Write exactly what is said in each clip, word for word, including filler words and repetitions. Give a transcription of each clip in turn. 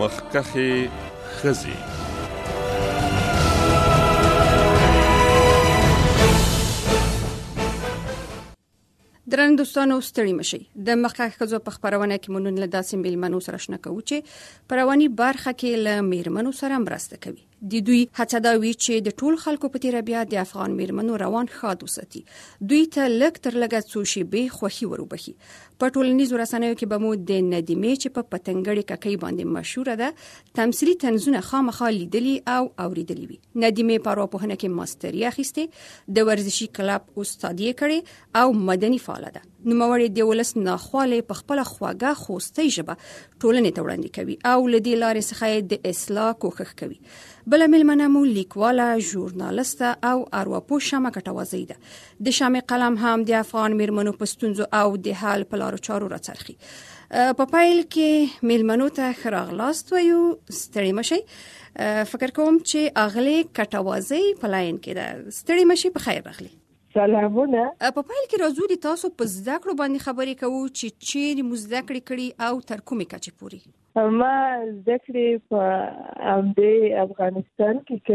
مخکخې ښځې. درنو دوستانو ستړي مشئ. د مخکخ ښځو په خبرونه کې مونږ له داسې میلمنو سره آشنا کوو چې په رواني برخه کې له میرمنو سره مرسته کوي. د دوی هڅه دا وی چې د ټول خلکو په تیر بیا د افغان میرمنو روان ښاد وساتي. دوی ته لږ تر لږه څو شیبې خوښي وروبخي. په ټولنیزو رسنیو کې به مو د ندیمې چې په پتنګړې ککۍ باندې مشهوره ده تمثيلي طنزونه خامخا لیدلي او اوریدلي وي. ندیمې په ارواپوهنه کې ماستري اخیسته، د ورزشي کلب استادي کړي او مدني فعاله ده. نوموړې د ولس ناخواله په خپل خواږه خوستي ژبه ټولنې ته وړاندې کوي او لدی لارې څخه د اصلاح کوښښ کوي. بل میلمنه مو لیکواله، ژورنالیسته او ارواپوه شمه کټوازی ده. د شمه قلم هم د افغان میرمنو په ستونزو او د حل په لارو چارو راڅرخي. په پایل کې میلمنو ته ښه راغلاست وایو. ستړي مشئ. فکر کوم چې اغلی کټوازی په لاین کې ده. ستړي مشئ، په خیر راغلی. سلامونه. په پایل کې راځو د تاسو په زده کړو باندې خبرې کوو چې چیرې مو زده کړې کړي او تر کومې کچې پورې. ما زده کړې په امدې افغانستان کې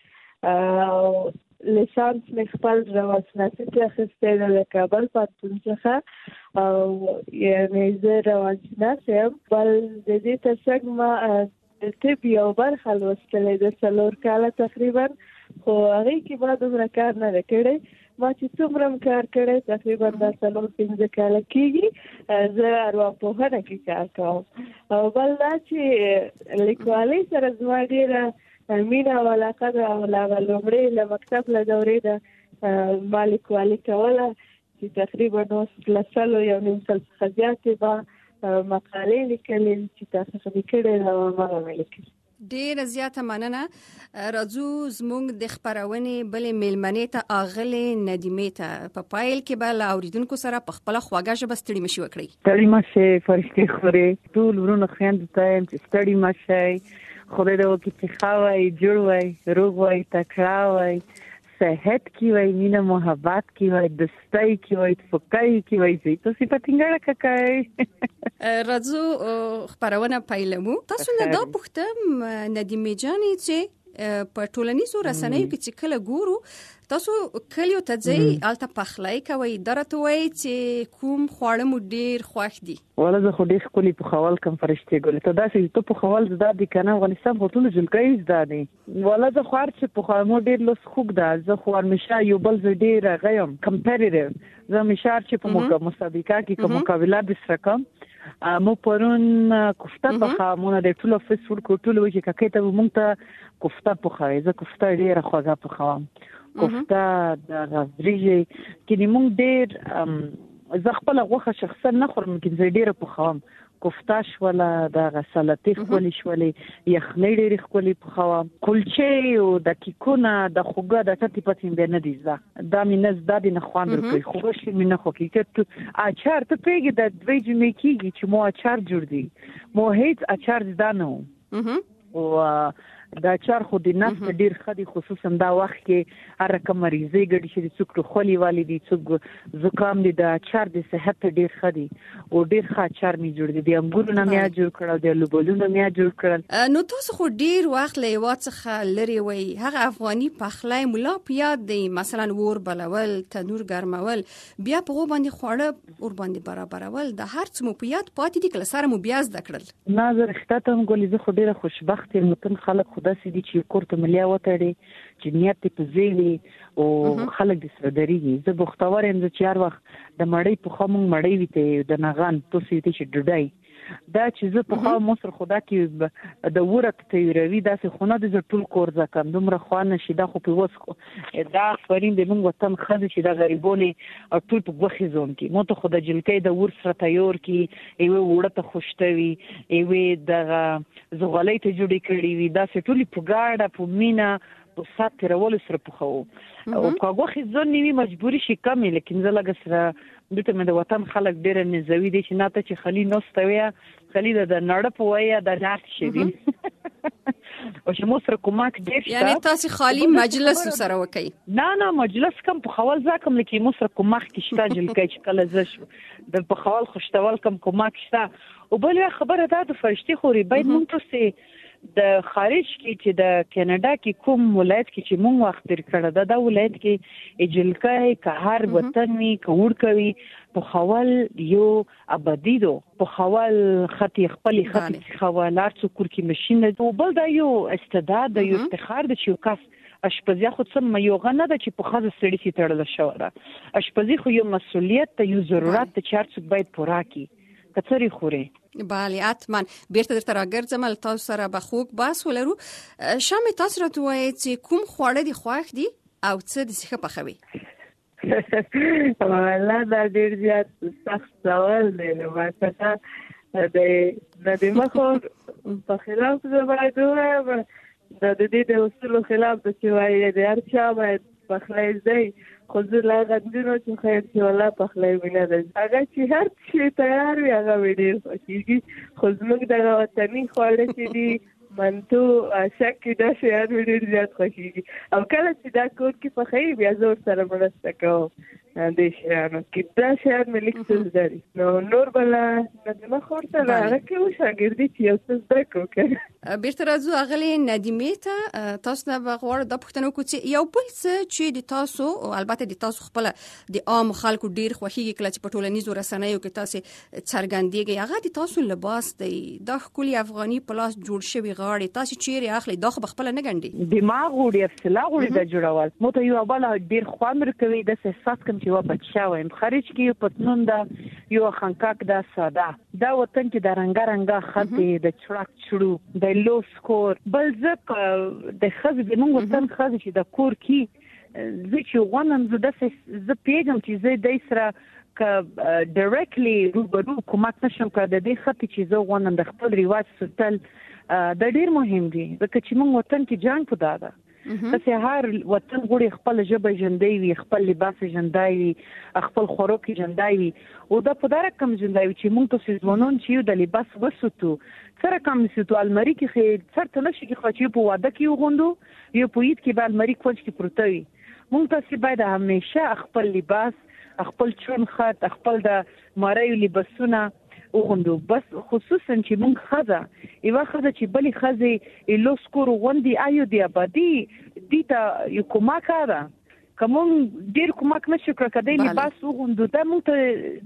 کړې او لیسانس مې خپل روانشناسي کې اخیستی ده د کابل پوهنتون څخه او یعنې زه روانشناس یم. بل د دې تر څنګ ما د طب یو برخه لوستلی ده څلور کاله تقریبا، خو هغې کې ما دومره کار نه ده کړی. ما چې څومره کار کړی تقریبا دا څلور پنځه کاله کېږي زه ارواپوهنه کې کار کوم. او بل دا چې لیکوالۍ سره زما ډېره مینه او علاقه ده او له لومړۍ له مکتب له دورې ده ما لیکوالي کوله چې تقریبا اوس له سلو یو نیم سل څخه زیاتې به مقالې لیکلې چې تاسو یې کړې ده او ما به لیکلې. ډیره زیاته مننه. راځو زموږ د خبرونې بلې میلمنې ته اغلې ندیمې ته په پایل کې به له اوریدونکو سره په خپله خواږه ژبه ستړي مشي وکړئ. ستړي مشئ فرښتې خورې. ټول ورونه خویندو ته یم چې ستړي مشئ. خدای دې وکړي چې ښه وئ، جوړ وئ، روغ وئ، تکړه وئ، صحت کې وئ، مینه محبت کې وئ، دوستۍ کې وئ، فکرۍ کې وئ. زه تاسو په ټینګړه ککای. راځو خبرونه پیلمو. تاسو نه دا پوښتم ندیمې جانې چې په ټولنیزو رسنیو کې چې کله ګورو تاسو کلیو ته ځئ هلته پخلی کوئ، دا راته وایي چې کوم خواړه مو ډېر خوښ دي؟ والا زه خو ډېر ښکلي پخول کوم فرښتې ګلې. ته داسې ته پخول زده دي که نه؟ افغانستان خو ټولو جلکۍ زده دي. والا زه خو هر چې پخوم ډېر لوس خوږ ده. زه خو همیشه یو بل زه ډېر هغه یم کمپیریټیو. زه همیشه هر چې په مسابقه کې که مقابله درسره کوم مو پرون کوفته پخوم. مونه د ټولو فس فوډ کو ټولو وایي چې ککۍ ته به مونږ ته کوفته پخوئ. زه کوفته ډېره خوږه پخوم. کوفته د وریجې کې مونږ ډېر زه خپله غوښه شخصا نه خورم، لیکن زه ډېره پخوم. کوفته شوله، دغه سلطې ښکلې شولې، یخنۍ ډېرې ښکلې پخوم. کلچې او د کیکونه د خوږه د ټتې پتې مې نه دي زده. دا مې نه زده دي، نه خوند ورکوي. خوږه شي مې نه خوښېږي. اچار ته پوهېږې د دوی جمعې کېږي چې مو اچار جوړ دي. مو هېڅ اچار زده نه و. او دا اچار خو د نفس ډیر ښه دي، خصوصا دا وخت کې هر رقم مریضۍ ګډې شي دي. څوک ټوخلي والی دي، څوک زکام دي. د اچار د صحت ته ډیر ښه دي او ډیر ښه اچار مې جوړ دي. د انګورو نه مې جوړ کړل، د الوبالو نه مې جوړ کړل. نو تاسو خو ډیر وخت له هېواد څخه لرې وئ. هغه افغاني پخلی ملا په یاد دی؟ مثلا اور بلول، تنور ګرمول، بیا په هغو باندې خواړه ور باندې برابرول، د هر څه مو په یاد پاتې دي که له سره مو بیا زده کړل؟ نه زه رښتیا ته هم ګلې زه خو ډېره خوشبخت یم. متن خلک خو داسې دي چې کور ته ملیا وتړي چې نیت یې په ځای وي او خلک دې سره درېږي. زه بختور یم چې هر وخت د مړۍ پخوا مونږ مړۍ وي ته د نغان توسې وي ته چې ډوډۍ دا چې زه پخوا مصر خو دا کې د وره تیروي داسې خو نه د زه ټول کور زه کم دومره خوا نه شي. دا خو په اوس دا خبرین د مونږ وطن ښځې چې دا غریبونې ټول په غوښې زون کې مو ته خو د جلکۍ د ور سره تیار کې یوې وړه ته خوشته وي، یوې دغه زغلۍ ته جوړې کړې وي، داسې ټولې په ګاډه په مینه په سات تیرولو سره پخوو. او په غوښې زون نه وي مجبوري شي کمې، لیکن زه لږ سره دته مې د وطن خلک ډېره نزوي دي چې نه ته چې خلی نوسته ویه خلی د نړه په وایه د لاس شي دي او چې مو سره کومک ډیر شته یعنی تاسو خالی مجلس سره وکي نه نه مجلس کم په خول ځکه لکه مو سره کومک کیشته جلکې چې کله زش د په خول خوشتول کم کومک شته او بل خبره ده د فرشتي خوري باید مونږ ته د خارج کې چې د کاناډا کې کوم ولایت کې چې مونږ وخت تیر کړی دا د ولایت کې اجلکای که هر وطن می کوړ کوي په خول یو ابدي دو په خول خطي خپل خطي خوالار څوک کې ماشين او بل دا یو استعداد د یو افتخار د یو کس اشپزي خو څه یو غنه د چې په خاصه سړی سي تړل شو را اشپزي خو یو مسولیت ته یو ضرورت ته چارڅ باید پوره کی کثري خوري بله حتما بیرته درته راګرځم تاسو سره به خوږ بحث ولرو شامې تاسو راته وایئ چې کوم خواړه دي خوښ دي او څه دې ښه پخوي والله دا ډېر زیات سخت سوال دی نو مثلا د د مخو په خلاف زه باید ووایم دا د دې د اصولو خلاف د چې وایي د هر چا باید پخلی دی خو زه لا غندونو چې خیر چې والله پخلی مینه ده هغه چې هر شی تیار وي هغه مې ډېر خوښېږي خو زموږ دغه وطني خواړه چې دي منتو شکې دا شیان مې ډېر زیات خوښېږي او کله چې دا کور کې پخوي بیا زه ورسره مرسته کوم دې شیانو کې دا شیان مې لږ څه زده دي نو نور به له ندیمه خور سره هغه کوو شاګردي چې یو څه زده کړو که بیرته راځو اغلې ندیمې ته تاسو نه به غواړو دا پوښتنه وکړو چې یو بل څه چې د تاسو البته د تاسو خپله د عام خلکو ډېر خوښېږي کله چې په ټولنیزو رسنیو کې تاسو څرګندېږئ هغه د تاسو لباس دی دا ښکلي افغاني په لاس جوړ شوي غاړې تاسو چیرې اخلي دا خو به خپله نه ګنډي دماغ وړي افسلا وړي د جوړول مو ته یو بل ډېر خوند ورکوي د احساس کوم چې و بچا وایم خارج کې یو پتلون دا یو خنکاک دا ساده دا وطن کې د رنگا رنگا خط د چړک چړو د لو سکور بل زک د خز د موږ وطن خز چې د کور کې زه چې غواړم زه د ز پیګم چې زه د سره ک ډایرکټلی روبرو کومک نشم کړ د دې خط چې زه غواړم د خپل ریواج ستل د ډیر مهم دي ځکه چې موږ وطن کې جنگ پدا ده چې هر وطن غوړي خپل ژبه ژوندۍ وي خپل لباس ژوندۍ وي خپل خوراک ژوندۍ وي او دا په دغه کم ژوندۍ وي چې موږ تاسو ځوانان چې د لباس وسوتو سره کم نسیتو الماری کې خیر څرته نشي کې خو چې په واده کې وغوندو یو په یت کې به الماری کوچ کې پروت وي موږ تاسو باید همیشه خپل لباس خپل چون خط خپل د مارایو لباسونه وغوندو بس خصوصا چې موږ خزه ایوا خزه چې بلی خزه لو سکور غوندي ایو دی ابدي دیتا یو کومک را کوم ډیر کومک نشو کړ کدی لباس وغوندو دا موږ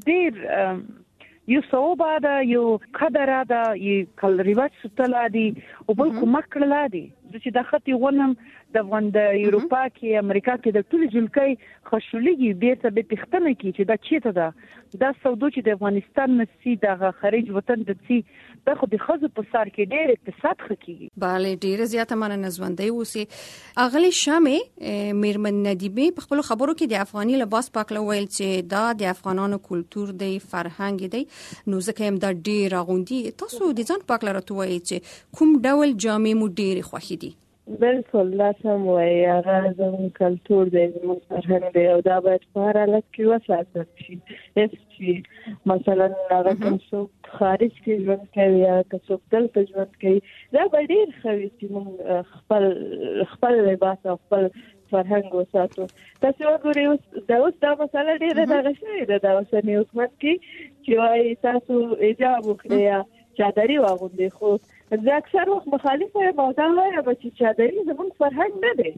ډیر یو صوبه دا یو قدر دا یو کل ریواج ستل دي او بل کومک کړل دي چې د خطي غونم د افغان د یوروپا کې امریکا کې د ټول جلکې خوشولېږي بیرته به پښتنه کې چې دا چیته ده دا سودو چې د افغانستان نسی د خارج وطن د سی د خو د خزو په سر کې ډېر اقتصاد خکېږي bale ډېر زیاته مننه ژوندۍ اوسي اغلی شامې میرمن ندیمې په خپل خبرو کې د افغاني لباس پاکلو ویل چې دا د افغانانو کلچر دی فرهنګ دی نو ځکه هم دا ډېر غوندي تاسو د ځان پاکلو راټوي چې کوم ډول جامې مو ډېر خوښې دي بالکل لا سم وایي هغه زموږ کلتور دی زموږ فرهنګ دی او دا باید په هر حالت کې وساتل شي هېڅ چې مثلا هغه کوم څوک خارج کې ژوند کوي یا که څوک دلته ژوند کوي دا به ډېر ښه وي چې موږ خپل خپل لباس او خپل فرهنګ وساتو تاسو وګورئ اوس دا اوس دا مسله ډېره دغه شوې ده د اوسني حکومت کې چې وایي تاسو حجاب وکړئ یا چادري واغوندئ خو زه اکثر وخت مخالفه یم او دا وایم چې چادري زموږ فرهنګ نه دی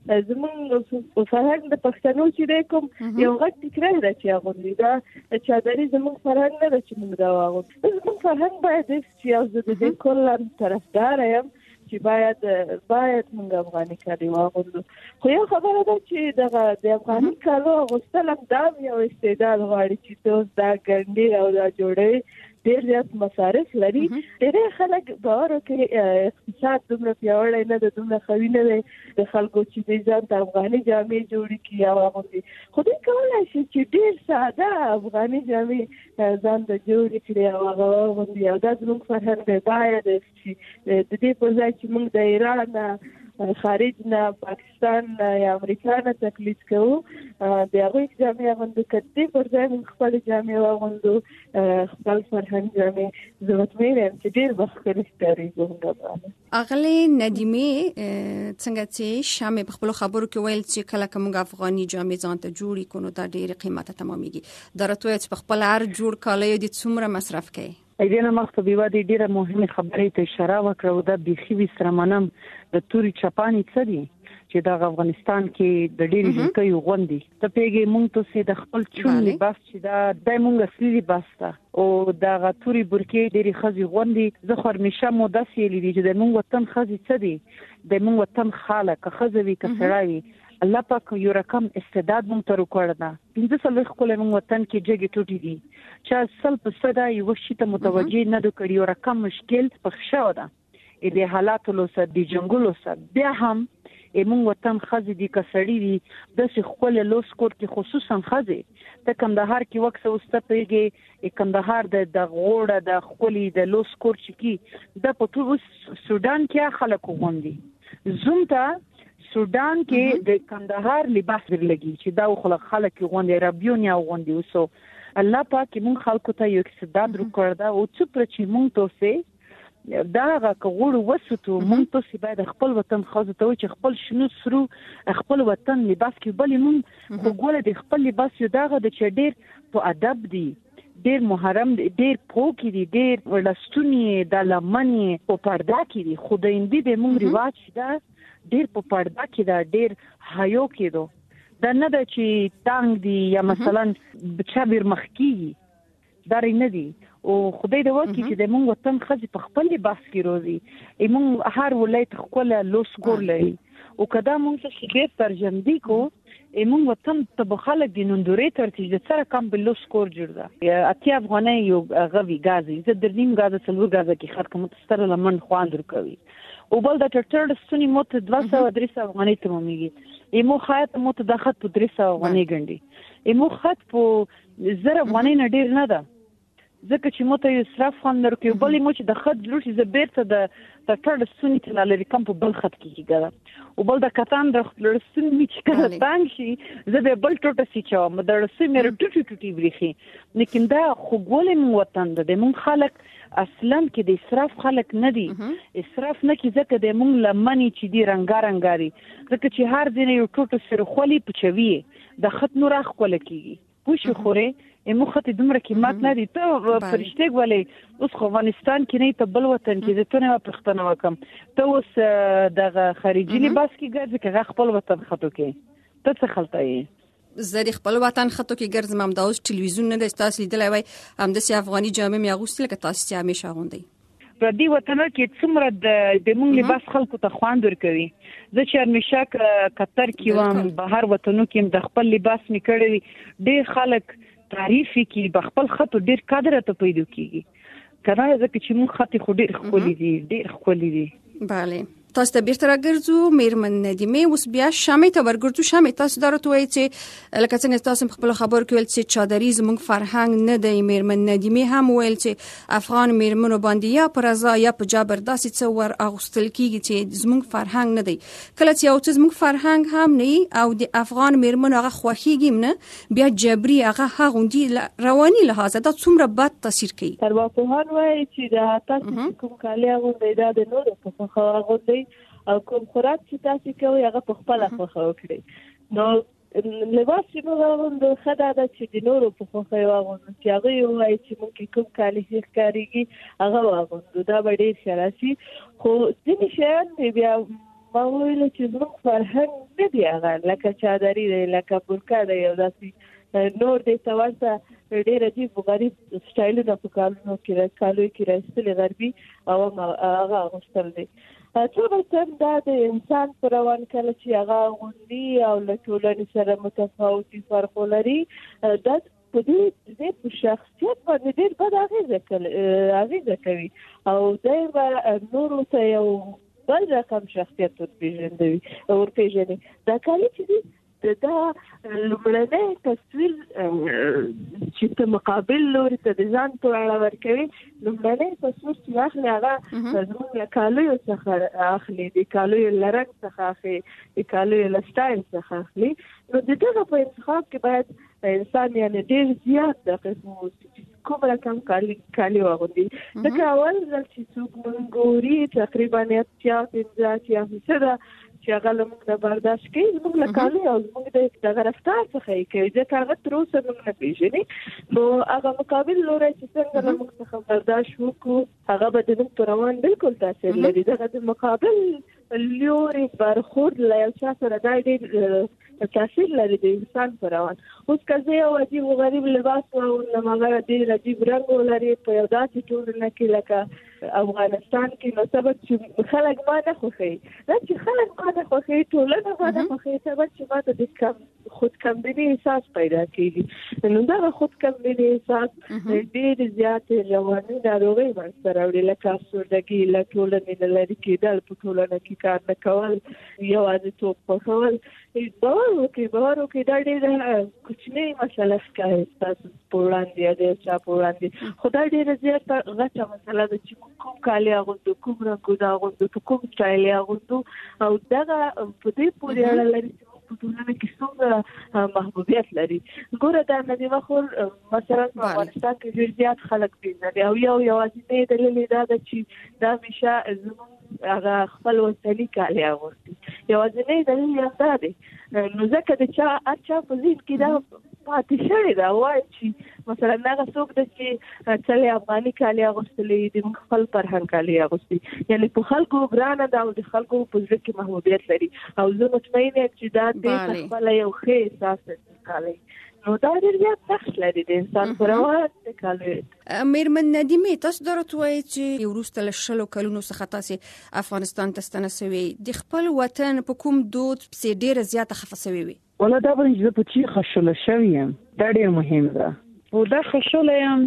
زموږ فرهنګ د پښتنو چې دی کوم یو غټ ټیکری ده چې اغوندي دا چادري زموږ فرهنګ نه ده چې موږ دا واغوندو زموږ فرهنګ باید چې زه د دې کله طرفداره یم چې باید باید موږ افغاني کالي واغوندو خو یو خبره ده چې دغه د افغاني کالو اغوستل هم دا یو استعداد غواړي چې ته اوس دا ګنډې او دا جوړوي ډېر زیات مصارف لري ډېر خلک باور کوي اقتصاد دومره پیاوړی نه ده دومره قوي نه دی د خلکو چې دوی ځان ته افغاني جامې جوړې کړي او اغوندي خو دوی کولی شي چې ډېر ساده افغاني جامې ځان ته جوړې کړي او هغه واغوندي او دا زموږ فرهنګ دی باید چې د دې پر ځای چې موږ د ایران خارج نه پاکستان یا امریکا نه تقلید کوو د هغوی جامې اغوندو کدي پر ځای موږ خپل جامې واغوندو خپل فرهنګ جامې زه مطمئنه یم چې ډېر به ښکلي ښکاري زموږ اغلې ندیمې څنګه چې شامې په خپلو خبرو کې ویل چې کله که موږ افغاني جامې ځان ته جوړې کړو نو دا ډېرې قیمته تمامېږي دا راته وایه چې په خپل هر جوړ کالیو دې څومره مصرف کوي ایدنه مخته بیوا دې ډیره مهمه خبره ته اشاره وکړه او دا بيخي وسره منم د توري چپانی څه دي چې د افغانستان کې د ډېری ځکه غوندي ته پیګې مونږ ته سي د خپل چون لباس چې دا د مونږ اصلي لباس ته او دا غتوري برکې ډېری خزي غوندي زه خو همیشه مو داسې لیدي چې د مونږ وطن خزي څه دي د مونږ وطن خالق خزوي کسړاوي الله پاک یو رقم استعداد مونږ ته وکړ دا پنځه سال خپل مونږ وطن کې جګې ټوټې دي چې اصل په صدا یو شي ته متوجي نه د کړي یو رقم مشکل پخښه ودا اې د حالاتو له سره د جنگولو سره بیا هم مونږ وطن خزي دي کسړی دي د خپل لوس کور کې خصوصا خزي د کندهار کې وکسه واست پیږي کندهار د غوړه د خولي د لوس کور چې د پټو سودان کې خلکو غوندي زومته سودان کې د کندهار لباس ورلګي چې دا خلک خلک غوندي ربيون یا غوندي وسو الله پاک مونږ خلکو ته یو استعداد ورکړ دا او چې پر چې مونږ ته سي دا هغه کوړ وسوتو مونږ ته باید خپل وطن خاصه ته چې خپل شنو سرو خپل وطن لباس کې بل مونږ خو ګوره د خپل لباس یو داغه د چې ډېر په ادب دی ډېر محرم دی ډېر پوکي دی ډېر ولستونی د لمنی په پردا کې دی خو د اندی د مونږ رواج دا ډېر په پردا کې دا ډېر حیو کې دو دا نه د چې تانګ دی یا مثلا بچا بیر مخکی دا نه دی او خدای دې وکړي چې د مونږ وطن خزي په خپل لباس کې روزي ایمون هر ولایت خپل لوس ګور لري او کدا مونږ څه شي ترجمه دي کو ایمون وطن ته بخلک د نوندوري ترتیب د سره کم بل لوس ګور جوړه اتیا افغاني یو غوي غازي زه درنیم غازه څلور غازه کې خاط کوم ستر لمن خوان درکوي او بل د ټټر ستونی موت دوه سوه درې سوه افغاني ته موميږي ایمو خاط موت د خط په درې سوه افغاني ګڼي ایمو خط په زر افغاني نه ډیر نه ده ځکه چې مو ته یو اسراف خوند درکوي بلې مو چې د خط لوټي زه بیرته د ټټر ستونی ته لري کم په بل خط کې کېږي او بل د کتان د لړستون می چې کله تانګ شي زه به بل ټوټه سي چوم د لړستون مې ټوټي ټوټي بریخي لیکن دا خو ګولې مو وطن د مون خلک اصلا کې د اسراف خلک نه دي اسراف نه کې ځکه د مون لمنی چې دی رنگارنګاري ځکه چې هر دین یو ټوټه سره خولي پچوي د خط نور اخول کیږي پوښ خوره امو خط دومره قیمت نه دي ته فرشته ولې اوس خو افغانستان کې نه ته بل وطن کې د تونه پښتنه وکم ته اوس د خارجي لباس کې ګرځي کې خپل وطن خطو کې ته څه خلطه یې زه د خپل وطن خطو کې ګرځم هم د اوس ټلویزیون نه د تاسو لیدلای وای هم د سی افغاني جامې مې اغوستل کې تاسو چې همیشه غوندي په دې وطن کې څومره د د مونږ لباس خلکو ته خواند ورکوي زه چې همیشه قطر کې وم بهر وطنو کې د خپل لباس میکړی ډېر خلک تعریف کی بخپل خط ډیر قدر ته پیدا کیږي کله ځکه چې مون خط خو ډیر خولي دي ډیر خولي دي bale تاسو ته بیرته راګرځو میرمن ندیمه اوس بیا شامې ته ورګرځو شامې تاسو درته وایي چې لکه څنګه تاسو خپل خبر کې ول چې چادري زموږ فرهنګ نه دی میرمن ندیمه هم ویل چې افغان میرمنو باندې یا پر رضا یا په جبرداسي څور اغوستل کیږي چې زموږ فرهنګ نه دی کله چې یو څه زموږ فرهنګ هم نه او د افغان میرمنو هغه خوخیږي نه بیا جبري هغه هغوندي رواني لحاظه دا څومره بد تاثیر کوي تر واقعا وایي چې دا تاسو کوم کالی هغه د نور په خو هغه او کوم خوراک چې تاسو کوي هغه په خپل خوخه وکړي نو لباس چې موږ د خدای د چې د نورو په خوخه واغون چې هغه وایي چې موږ کوم کالی ښکاریږي هغه واغون دا به ډیر شراسي خو ځینې شیان بیا ما ویل چې موږ فرهنګ نه دی هغه لکه چادري دی لکه برکا دی او داسې نور دی تورته ډیر عجیب غریب سټایلونه په کالونو کې کالوي کې راستلي غربي او هغه غوښتل دي ټول څه دا د انسان پر روان کله چې هغه غوندي او له ټولنې سره متفاوتي فرق لري دا په دې د په شخصیت باندې ډېر بد اغیزه کوي اغیزه کوي او دا نور ته یو بل رقم شخصیت ورپېژندوي ورپېژني دا کله چې دا لومړنی تصویر چې ته مقابل لوري ته د ځان په اړه ورکوي لومړنی تصویر چې اخلي هغه زموږ له کالیو څخه اخلي د کالیو له رنګ څخه اخلي د کالیو له سټایل څخه اخلي نو د دغه په انتخاب کې باید انسان یعنی ډېر زیات دقیق کوم رقم کالی کالی واغوندي دا اول ځل چې څوک مونږ ګوري تقریبا اتیا پنځه اتیا فیصده چې هغه موږ نه برداشت کوي موږ له کالی او موږ د دغه رفتار څخه یې کوي ځکه هغه تر اوسه موږ نه پیژني نو هغه مقابل لوري چې څنګه له موږ څخه برداشت وکړو هغه به د موږ پر روان بالکل تاثیر لري دغه د مقابل لوري برخورد له یو چا سره دا ډېر تاثیر لري د انسان پر روان اوس که زه یو عجیب و غریب لباس واغوندم هغه ډېر عجیب رنګ ولري په یو داسې ټولنه کې لکه افغانستان کې نو سبب چې خلک ما نه خوښوي دا چې خلک ما نه خوښوي ټولنه ما نه خوښوي سبب چې ما ته د کم خود کمبیني احساس پیدا کېږي نو دغه خود کمبیني احساس ډېر زیاتې رواني ناروغۍ منځته راوړي لکه افسردګي له ټولنې نه لرې کېدل په ټولنه کې کار نه کول یوازېتوب خوښول باور وکړئ باور وکړئ دا ډېره کوچنۍ مسله ښکاري ستاسو په وړاندې یا د یو چا په وړاندې خو دا ډېره زیاته غټه مسله ده چې کوم کالي اغوندو کوم رنګونه اغوندو په کوم سټایل یې اغوندو او دغه په دې پورې اړه لري چې په ټولنه کې څومره محبوبیت لري ګوره دا ندیمه خور مثلا په افغانستان کې ډېر زیات خلک پېژني او یو یوازینی دلیل یې دا ده چې دا همیشه زموږ هغه خپل وطني کالي اغوندي یوازینی دلیل یې دا دی نو ځکه د چا هر چا په ذهن کې دا پاتې شوې ده وایي چې مثلا هغه څوک ده چې څلې افغاني کالي اغوستلی د موږ خپل فرهنګ کالي اغوستي یعنی په خلکو ګرانه ده او د خلکو په زړه کې محبوبیت لري او زه مطمئنه یم چې دا د خپله یو ښه احساس کالي نو دا ډېر زیات نقش لري د انسان په روان د کالي میرمن ندیمې تاسو درته وایي چې وروسته له شلو کلونو څخه تاسې افغانستان ته ستنه سوې د خپل وطن په کوم دود پسې ډېره زیاته خفه سوې وي ولا دا باندې زه په چی خښله شوې یم دا ډېر مهم ده او دا خښله یم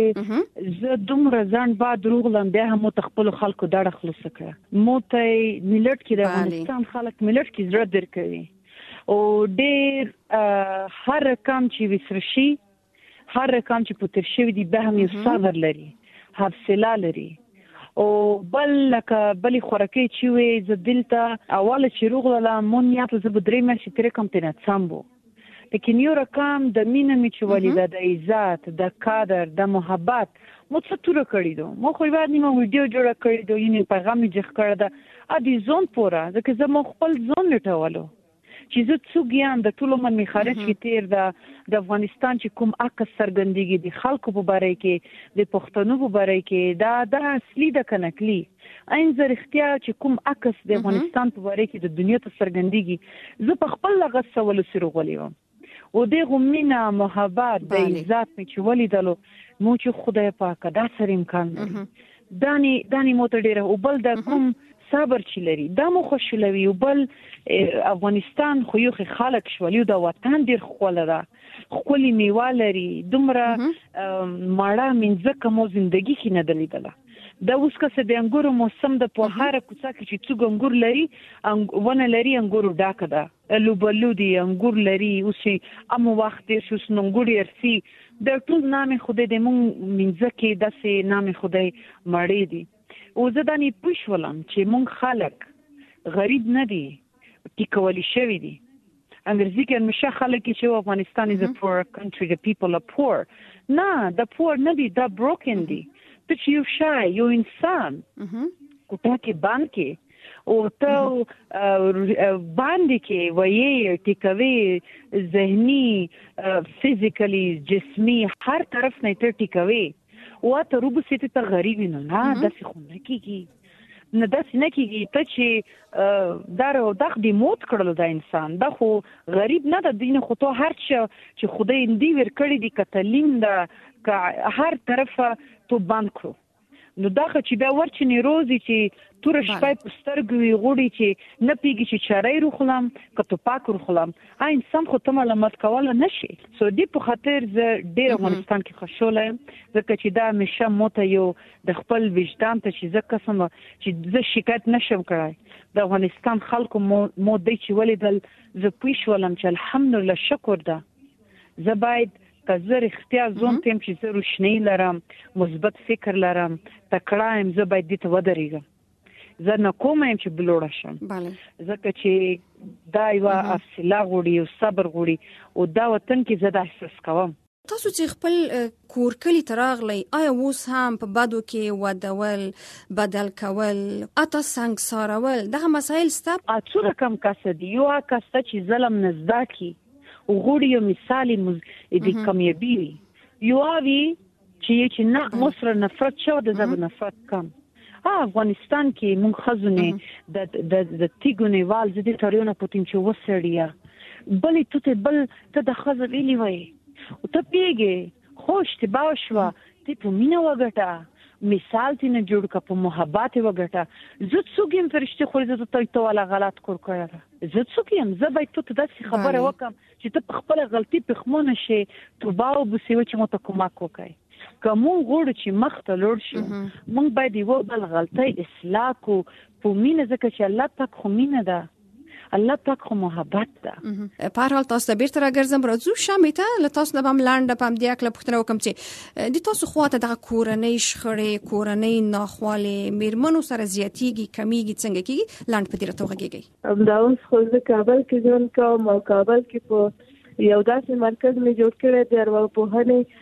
چې زه دومره ځان بعد روغلم بیا هم ته خپل خلکو ډاډه خلاص کړه مو ته ملت کې د افغانستان خلک ملت کې زړه درکوي او ډېر هر رقم چې وسر شي هر رقم چې پوتر شوی دی به هم یو صبر لري حوصله لري او بل لکه بلی خوراکي چې وي زه دلته اول چې روغلم مون یا په زه بدري مې چې کوم تنه څامبو لیکن یو رقم د مینه می چې ولیدا د عزت د قدر د محبت مو څه تور کړی دو مو خو بعد نیمه ویډیو جوړ کړی دو یعنی پیغام یې ځخ کړی دا ا دې زون پورا ځکه زه مو خپل زون لټولو چې زه څوک یم د ټولو من می خارج کې تیر د د افغانستان چې کوم عکس سرګندګي د خلکو په باره کې د پښتنو په باره کې دا د اصلي د کنکلی این زر اختیار چې کوم عکس د افغانستان په باره کې د دنیا ته سرګندګي زه په خپل لغت سوال سره غولیم او د غمینا محبت د عزت می چې ولیدلو مو چې خدای پاک دا سره امکان دانی دانی مو ته ډیره او بل د کوم صبر چې لري دا مو خوشلوي او بل افغانستان خو یو خلک شولي د وطن ډیر خوله ده خولي میوه لري دومره ماړه منځکه مو ژوندۍ کې نه دلیدله دا اوس که څه د انګورو موسم د په هر کوڅه کې چې څوک انګور لري ونه لري انګورو ډاکه ده لوبلو دي انګور لري اوس امو وخت دې شو سنګوري ارسي د ټول نام خدای دې مونږ منځکه داسې نام خدای مړې دي او زه دا نه پوښولم چې مونږ خلک غریب نه دي ټیکولی شوی دي انګریزي کې همیشه خلک چې افغانستان is a poor country the people are poor نه the poor نه دي دا broken دي ته چې یو شای یو انسان کوټه کې باندې کې او ته باندې کې وایي ټیکوي ذهني فزیکلی جسمی هر طرف نه ته ټیکوي او ته روبسته ته غریب نه نه داسې خو نه کیږي نه داسې نه کیږي ته چې دارو دغه دی موت کړل دا انسان دا خو غریب نه د دین خو ته هر چې خدای اندی ور کړی دی کتلیم دا هر طرفه تو باند کړو نو دا چې بیا ورچنی روزي چې تور شپای په سترګوي غوړي چې نه پیږي چې چارای روخلم کته پاک روخلم آ انسان خو ته ملامت کول نشي سو دی په خاطر ز ډیر افغانستان کې خوشاله ځکه چې دا همیشه موته یو د خپل وجدان ته چې ځکه سم چې ز شکایت نشم کړای د افغانستان خلکو مو مو د چې ولیدل ز پوښ ولم چې الحمدلله شکر ده ز باید کزر اختیار زوم تیم چې زه روشنی لرم مثبت فکر لرم تکړه ام زه باید دې ته ودرېږم زه نه کوم یم چې بلوړه شم ځکه چې دا یو حوصله غوړي او صبر غوړي او دا وطن کې زه دا احساس کوم. تاسو چې خپل کور کلی تراغلی آیا اوس هم په بدو کې ودول بدل کول اته څنګه سارول دغه مسایل ستاسو اڅو رقم کاسه دی یو کاسه چې ظلم نزدا کی او غوړي یو مثالی مز دې کامیابی یو اوی چې چې نه مصر نفرت شو د زب نفرت کم افغانستان کې مونږ خزونه د د د تیګونی وال زدي تاریونه پوتین چې وسړیا بلې ته بل ته د خزر ویلی وای او ته پیګه خوش ته باوشوا ته په مینا وګټه مثال تینه جوړ کا په محبت وګټه زت سوګیم فرشته خو زه ته ته ولا غلط کور کړه زت سوګیم زه باید ته داسې خبره وکم چې ته خپل غلطي پخمونه شي توبه او بسیو چې مو ته کومک وکړي کوم غوړ چې مخ ته لور شي مونږ باید یو بل غلطي اصلاح کو په مینه ځکه چې الله پاک خو مینه ده الله پاک خو محبت ده. په هر حال تاسو د بیرته راګرځم راځو شامې ته له تاسو نه هم لاندې پام دی کله پوښتنه وکم چې د تاسو خواته د کورنۍ شخړې کورنۍ ناخواله میرمنو سره زیاتیږي کمیږي څنګه کیږي لاندې په دې راته وغږیږي. دا اوس خو د کابل کې ځون کوم او کابل کې په یو داسې مرکز می جوړ کړی دی ارواپوهنې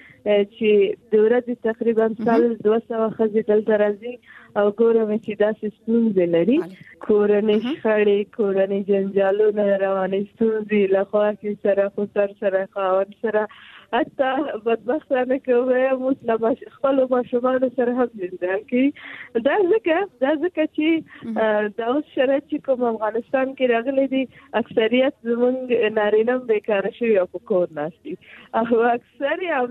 چې د ورځې تقریبا سال دوه سوه ښځې دلته راځي او ګورم چې داسې ستونزې لري کورنۍ شخړې کورنۍ جنجالونه روانې ستونزې له خواښې سره خسر سره خاوند سره حتی بدبختانه کوم اوس خپل ماشومان سره هم جنجال کوي دا ځکه دا ځکه چې دا اوس شرایط چې کوم افغانستان کې راغلي دي اکثریت زمونږ نارینه بیکاره شوي او په کور ناست دي او اکثر یې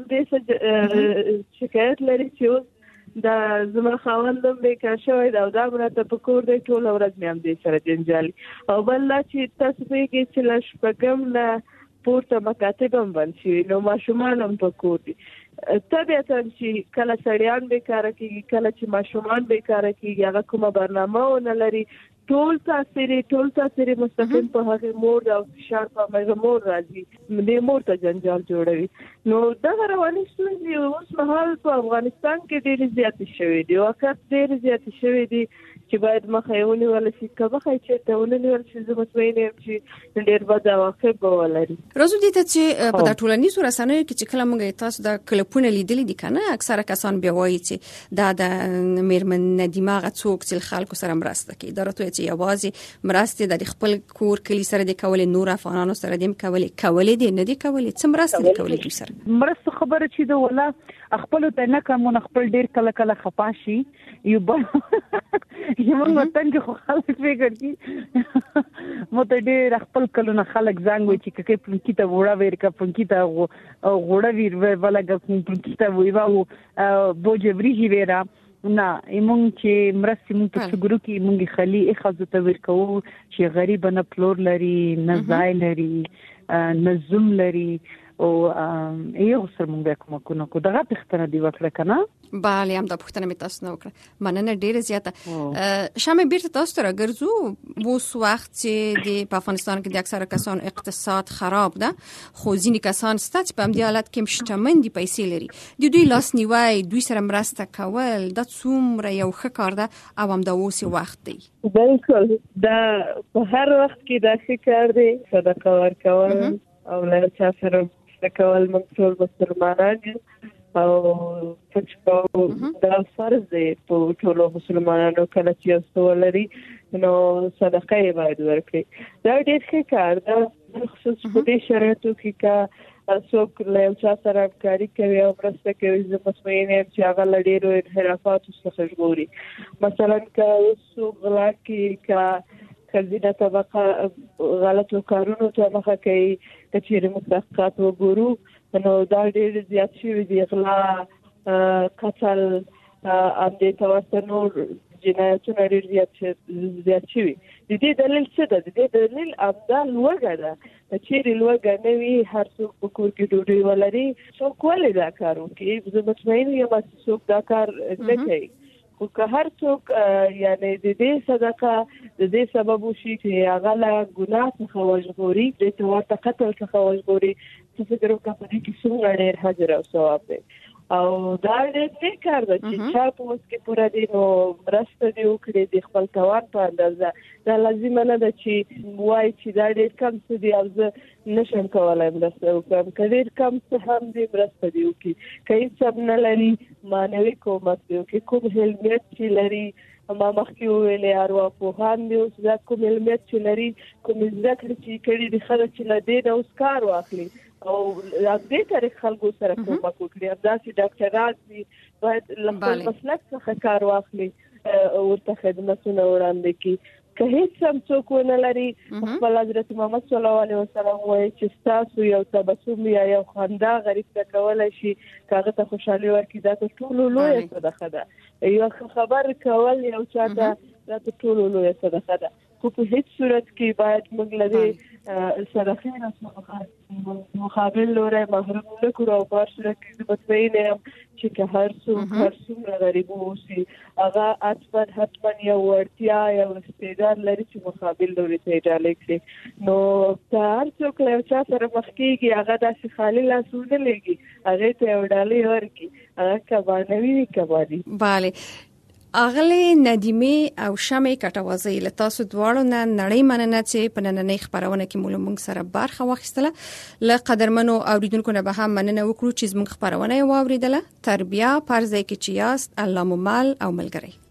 همدې شکایت لري چې اوس دا زما خاوندم بیکار شوی دا دا مراته په کور دی ټوله ورځ مې همدې سره جنجالي او بل لا چې تاسو پوهېږئ چې له شپږم نه پورته مکاتب هم بند شوي نو ماشومان هم په کور دي طبیعتا چې کله سړیان بیکاره کېږي کله چې ماشومان بیکاره کېږي هغه کومه برنامه ونه لري ټول تاثیر ټول تاثیر مستقیم په هغه مور او فشار په هغه مور راځي د مور ته جنجال جوړوي نو دا رواني ستونزې اوس مهال په افغانستان کې ډېرې زیاتې شوې دي وخت ډېرې زیاتې شوې دي چې باید مخه یې ونیول شي که مخه یې چېرته ونه نیول شي زه مطمئنه یم چې ډېر بد عواقب به ولري. راځو دې ته چې په د ټولنیزو رسنیو کې چې کله موږ تاسو د کلپونه لیدلي دي که نه اکثره کسان بیا وایي چې دا د میرمن ندیمه هغه څوک چې خلکو سره مرسته کوي دا راته چې یوازې مرستې د خپل کور کلی سره د کولې نور افغانانو سره دیم کولې کولې دي نه دي کولې څه مرسته دي کولې دوی سره مرسته خبره چې دا ولا خپل ته نه کوم خپل ډیر کله کله خپاشي یو بل یو وطن کې خو خلک فکر کی مو ته ډیر خپل کله نه خلک زنګ وي چې کې پونکی ته وړا ویر کا پونکی ته وړا ویر ولګه پونکی ته ویوا بوجبري ویرا نه ایمون چې مرستې مونږ په څګرو کې مونږ خلی اخذ ته ورکو چې غریب نه پلور لري نه ځای لري نه زوم لري او یو سر مونږ کوم کو نو کو دغه پښتنه دی وکړه کنه bale هم دا پښتنه می تاسو نه وکړه مننه ډیره زیاته شامه بیرته تاسو ته راګرځو وو وخت چې د افغانستان کې د اکثره کسان اقتصاد خراب ده خو ځینې کسان ستاسو په همدې حالت کې مشتمن دي پیسې لري د دوی لاس نیوي دوی سره مرسته کول د څومره یو ښه کار ده او هم د اوسې وخت دی بالکل دا په هر وخت کې دا ښه کار دی صدقه ورکول او له چا سره کول موږ ټول مسلمانان او چې دا فرض دی په ټولو مسلمانانو کله چې یو څه ولري نو صدقه یې باید ورکړي دا ډېر ښه کار ده خصوص په دې شرایطو کې که څوک له یو چا سره همکاري کوي او مرسته کوي زه مطمئنه یم چې هغه له ډېرو انحرافاتو څخه ژغوري مثلا که اوس څوک غلا کوي که ښځینه طبقه غلطو کارونو ته مخه کوي که چیرې موږ تحقیقات وګورو نو دا ډېر زیات شوي دي غلا قتل ام دې توسط نور جنایتونه ډېر زیات زیات شوي. د دې دلیل څه ده؟ د دې دلیل امدا لوږه ده. چې لوږه نه وي هر څوک په کور کې ډوډۍ ولري څوک ولې دا کار وکړي؟ زه مطمئن یم چې څوک دا کار نه کوي. خو که هر څوک یعنی د دې صدقه د دې سبب وشي چې هغه له ګناه څخه وژغوري، د توات قتل څخه وژغوري، څه فکر وکړه په دې کې څومره ډېر اجر او ثواب دی. او دا دې کار دی چې چا په اوس کې پوره دي نو مرسته دی وکړي د خپل توان په اندازه. دا لازم نه ده چې وایي چې دا ډېر کم څه دی او زه نشم کولی مرسته وکړم. که ډېر کم څه هم دی مرسته دی وکړي. که هېڅ هم نه لري معنوي کومک دی وکړي. کوم علمیت چې لري ما مخکې وویلې ارواپوهان دي اوس دا کوم علمیت چې لري کوم زده کړې چې کړي دي خلک چې له دې نه اوس کار واخلي او دې طریق خلکو سره کومک وکړي. همداسې ډاکټران دي باید له خپل مسلک څخه کار واخلي ورته خدمتونه وړاندې کړي. که هیڅ هم څوک ونه لري خپل حضرت محمد صلی الله علیه وسلم وایي چې ستاسو یو تبسم یا یو خندا غریب ته کولی شي که هغه ته خوشحالي ورکړي. دا تر ټولو لویه صدقه ده. یو خبر کول یو چا ته دا تر ټولو لویه صدقه ده. خو په هیڅ صورت کې باید موږ له دې صدقې نه مقابل لوري محروم نه کړو. او په هر صورت کې زه مطمئن یم چې که هر څوک هر څومره غریب اوسي هغه حتما حتما یو وړتیا یو استعداد لري چې مقابل لوري ته یې ډالۍ کړي. نو که هر څوک له یو چا سره مخ کېږي هغه داسې خالي لاس ونه لېږي، هغې ته یو ډالۍ ورکړي. هغه کبانوي وي کباني. بله اغلی ندیمه او شمع کټوازی له تاسو دواړو نه نړۍ مننه چې په نننۍ خبرونه کې مول موږ سره برخه واخیستله. له قدرمنو اوریدونکو نه به هم مننه وکړو چې زموږ خبرونه واوریدله. تربیه پرځای کې چې یاست الله مو مل او ملګری.